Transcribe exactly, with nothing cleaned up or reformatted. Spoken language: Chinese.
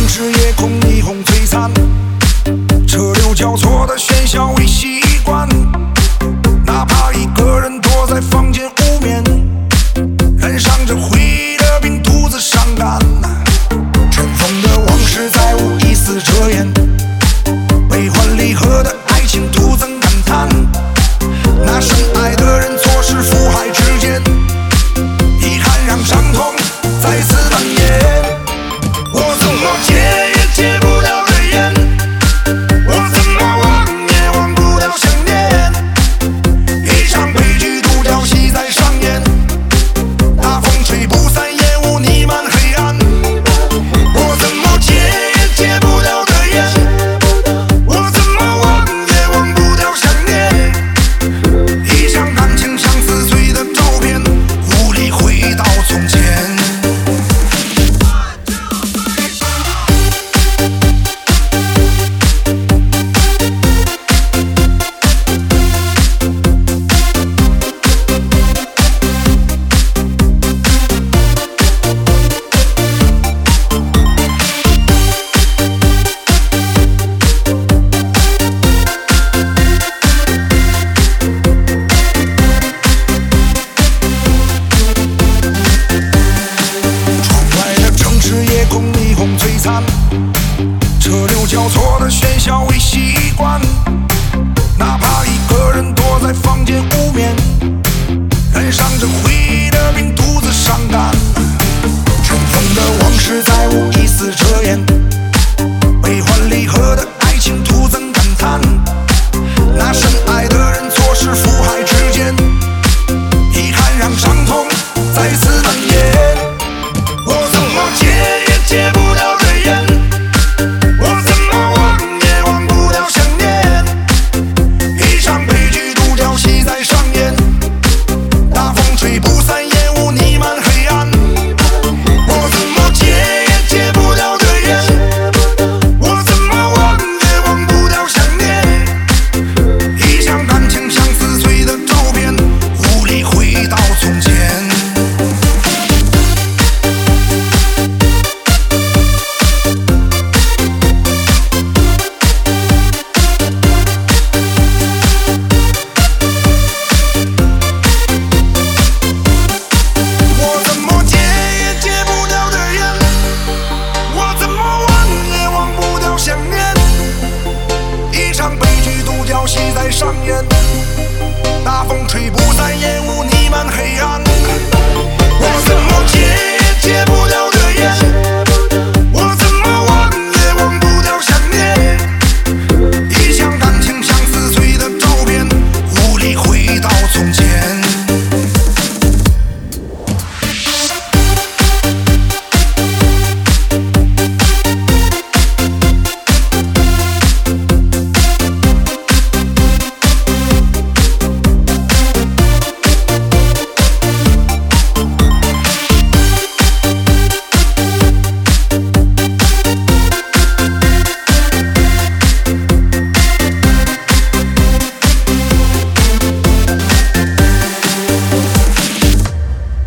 市夜空霓虹璀璨，车流交错的喧嚣为习惯，哪怕一个人躲在房间无眠，燃烧着回忆的冰独自伤感。尘封的往事再无一丝遮掩，悲欢离合的爱情徒增感叹，那深爱的人错失苦海之间，遗憾让伤痛再次蔓延。我怎么戒也戒不掉的烟，我怎么忘也忘不掉想念，一场悲剧独角戏在上演，大风吹不散烟雾弥漫黑暗。我怎么戒也戒不掉的烟，我怎么忘也忘不掉想念，一场感情像撕碎的照片，无力回到从前。夜空霓虹璀璨，车流交错的喧嚣为习惯，哪怕一个人躲在房间无眠，燃烧着回忆的冰独自伤感。尘封的往事再无一丝遮掩，悲欢离合的爱情徒增感叹，那深爱的人错失苦海之间，遗憾让伤痛再次蔓延。我怎么戒也戒不